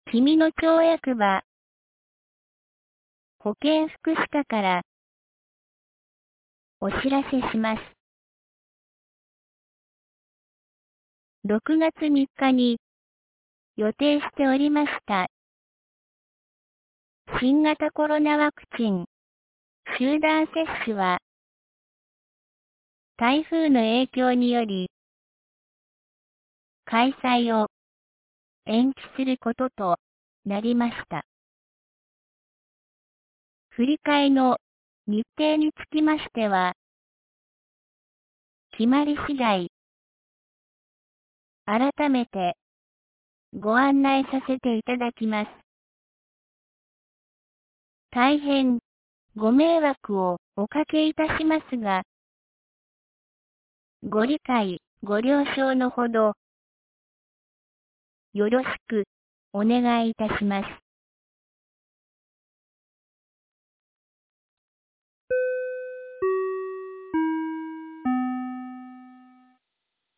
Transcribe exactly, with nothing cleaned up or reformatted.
君の町役場保健福祉課からお知らせします。ろくがつみっかに予定しておりました新型コロナワクチン集団接種は台風の影響により開催を延期することとなりました。振り替えの日程につきましては、決まり次第、改めてご案内させていただきます。大変ご迷惑をおかけいたしますが、ご理解、ご了承のほど、よろしくお願いいたします。